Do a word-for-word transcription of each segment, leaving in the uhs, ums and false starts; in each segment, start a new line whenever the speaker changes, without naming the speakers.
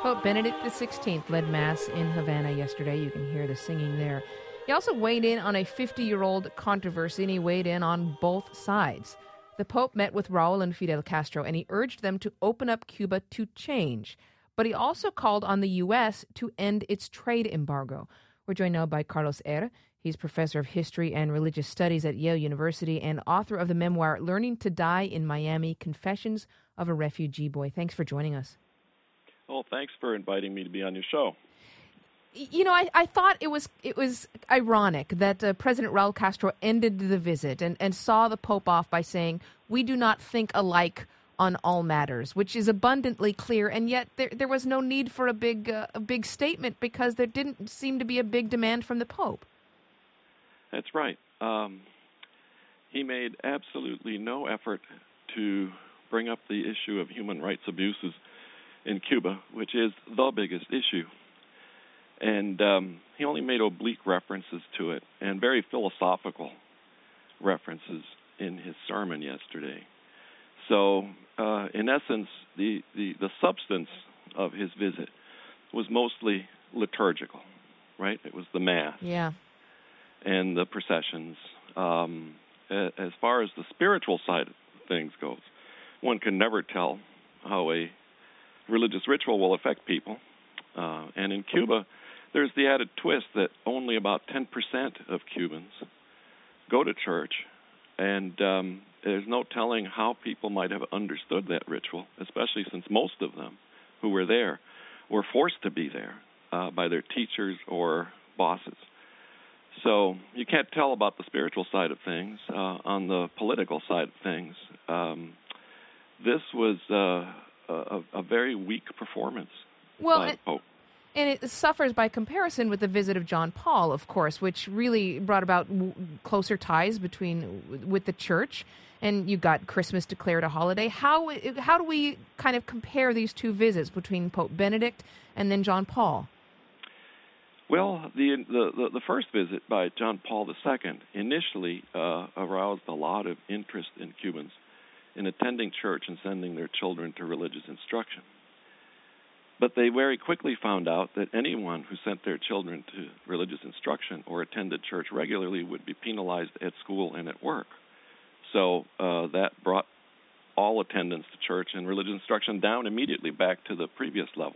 Pope Benedict the sixteenth led Mass in Havana yesterday. You can hear the singing there. He also weighed in on a fifty-year-old controversy, and he weighed in on both sides. The Pope met with Raul and Fidel Castro, and he urged them to open up Cuba to change. But he also called on the U S to end its trade embargo. We're joined now by Carlos Herr. He's professor of history and religious studies at Yale University and author of the memoir Learning to Die in Miami, Confessions of a Refugee Boy. Thanks for joining us.
Well, thanks for inviting me to be on your show.
You know, I, I thought it was it was ironic that uh, President Raul Castro ended the visit and, and saw the Pope off by saying, "We do not think alike on all matters," which is abundantly clear, and yet there there was no need for a big uh, a big statement because there didn't seem to be a big demand from the Pope.
That's right. Um, he made absolutely no effort to bring up the issue of human rights abuses in Cuba, which is the biggest issue. And um, he only made oblique references to it and very philosophical references in his sermon yesterday. So, uh, in essence, the, the, the substance of his visit was mostly liturgical, right? It was the Mass.
Yeah.
And the processions. Um, as far as the spiritual side of things goes, one can never tell how a religious ritual will affect people. Uh, and in Cuba, there's the added twist that only about ten percent of Cubans go to church, and um, there's no telling how people might have understood that ritual, especially since most of them who were there were forced to be there uh, by their teachers or bosses. So you can't tell about the spiritual side of things. Uh, on the political side of things, um, this was uh, a, a very weak performance
well,
by the Pope.
And it suffers by comparison with the visit of John Paul, of course, which really brought about w- closer ties between with the church. And you got Christmas declared a holiday. How how do we kind of compare these two visits between Pope Benedict and then John Paul?
Well, the, the the first visit by John Paul the Second initially uh, aroused a lot of interest in Cubans in attending church and sending their children to religious instruction. But they very quickly found out that anyone who sent their children to religious instruction or attended church regularly would be penalized at school and at work. So uh, that brought all attendance to church and religious instruction down immediately back to the previous levels.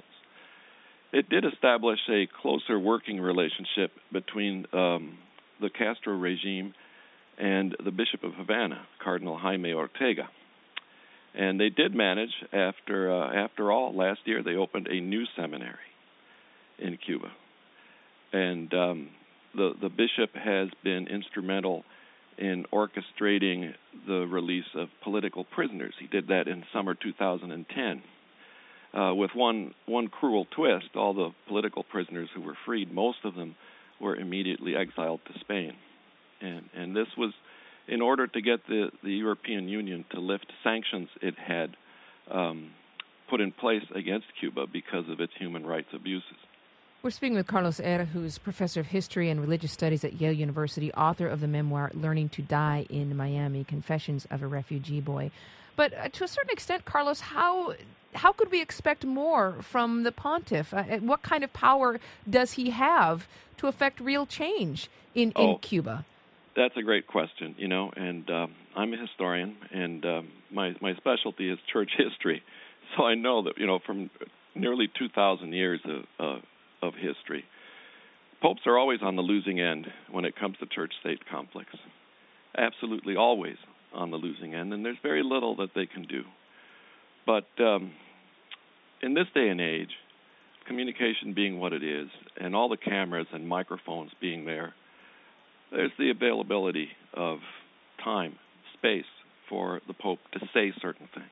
It did establish a closer working relationship between um, the Castro regime and the Bishop of Havana, Cardinal Jaime Ortega. And they did manage, after uh, after all, last year they opened a new seminary in Cuba. And um, the, the bishop has been instrumental in orchestrating the release of political prisoners. He did that in summer two thousand ten. Uh, with one one cruel twist, all the political prisoners who were freed, most of them were immediately exiled to Spain. And and this was in order to get the, the European Union to lift sanctions it had um, put in place against Cuba because of its human rights abuses.
We're speaking with Carlos Herr, who's professor of history and religious studies at Yale University, author of the memoir Learning to Die in Miami, Confessions of a Refugee Boy. But uh, to a certain extent, Carlos, how how could we expect more from the pontiff? Uh, what kind of power does he have to affect real change in, in
oh,
Cuba?
That's a great question, you know, and um, I'm a historian, and um, my, my specialty is church history. So I know that, you know, from nearly two thousand years of, uh, of history, popes are always on the losing end when it comes to church-state conflicts. Absolutely always on the losing end, and there's very little that they can do. But um, in this day and age, communication being what it is, and all the cameras and microphones being there, there's the availability of time, space for the Pope to say certain things.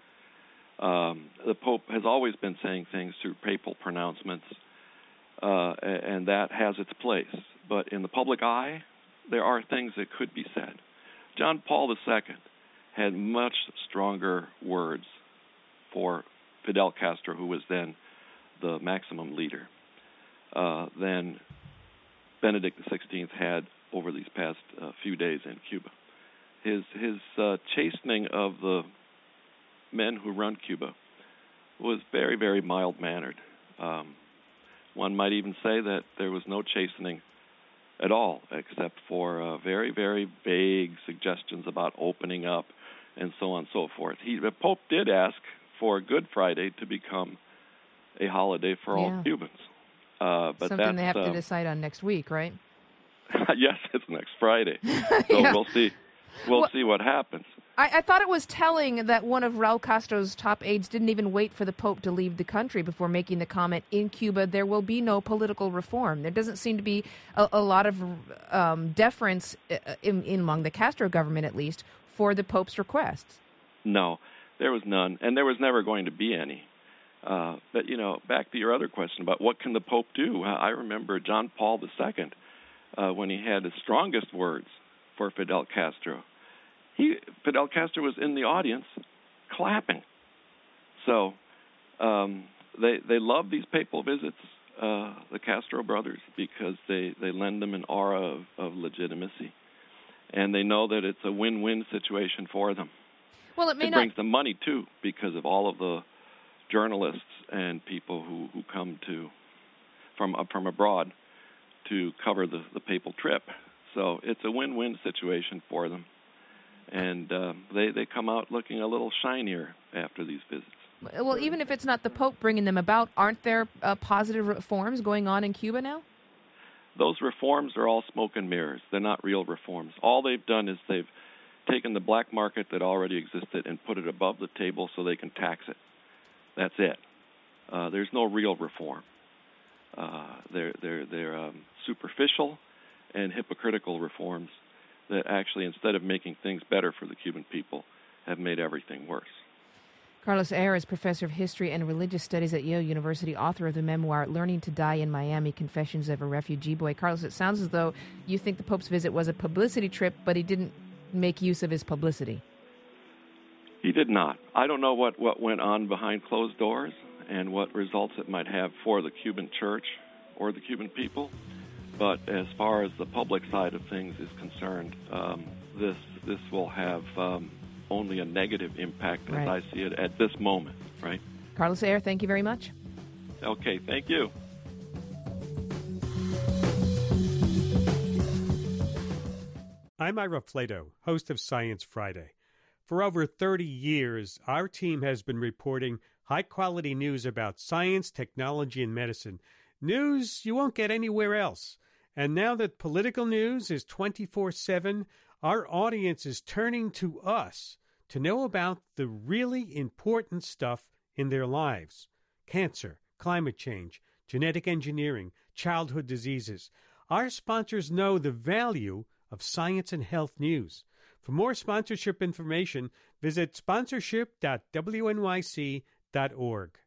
Um, the Pope has always been saying things through papal pronouncements, uh, and that has its place. But in the public eye, there are things that could be said. John Paul the Second had much stronger words for Fidel Castro, who was then the maximum leader, uh, than Benedict the Sixteenth had over these past uh, few days in Cuba. His his uh, chastening of the men who run Cuba was very, very mild-mannered. Um, one might even say that there was no chastening at all, except for uh, very, very vague suggestions about opening up and so on and so forth. He, the Pope did ask for Good Friday to become a holiday for
yeah.
all Cubans. Uh, but
Something
that's,
they have
um,
to decide on next week, right?
Yes, it's next Friday. So
yeah.
we'll see. We'll,
well,
see what happens.
I, I thought it was telling that one of Raul Castro's top aides didn't even wait for the Pope to leave the country before making the comment, in Cuba there will be no political reform. There doesn't seem to be a, a lot of um, deference in, in among the Castro government, at least, for the Pope's requests.
No, there was none, and there was never going to be any. Uh, but, you know, back to your other question about what can the Pope do, I remember John Paul the Second, uh, when he had his strongest words for Fidel Castro. He, Fidel Castro was in the audience clapping. So um, they they love these papal visits, uh, the Castro brothers, because they, they lend them an aura of, of legitimacy. And they know that it's a win-win situation for them.
Well, it may
it
not...
brings them money, too, because of all of the journalists and people who, who come to from uh, from abroad to cover the, the papal trip. So it's a win-win situation for them. And uh, they, they come out looking a little shinier after these visits.
Well, even if it's not the Pope bringing them about, aren't there uh, positive reforms going on in Cuba now?
Those reforms are all smoke and mirrors. They're not real reforms. All they've done is they've taken the black market that already existed and put it above the table so they can tax it. That's it. Uh, there's no real reform. Uh, they're they're they're um, superficial and hypocritical reforms that actually, instead of making things better for the Cuban people, have made everything worse.
Carlos Eire is professor of history and religious studies at Yale University, author of the memoir Learning to Die in Miami, Confessions of a Refugee Boy. Carlos, it sounds as though you think the Pope's visit was a publicity trip, but he didn't make use of his publicity.
He did not. I don't know what, what went on behind closed doors and what results it might have for the Cuban church or the Cuban people. But as far as the public side of things is concerned, um, this this will have um, only a negative impact
right.
as I see it at this moment, right?
Carlos Eire, thank you very much.
Okay, thank you.
I'm Ira Flato, host of Science Friday. For over thirty years, our team has been reporting high-quality news about science, technology, and medicine. News you won't get anywhere else. And now that political news is twenty-four seven, our audience is turning to us to know about the really important stuff in their lives. Cancer, climate change, genetic engineering, childhood diseases. Our sponsors know the value of science and health news. For more sponsorship information, visit sponsorship dot w n y c dot org.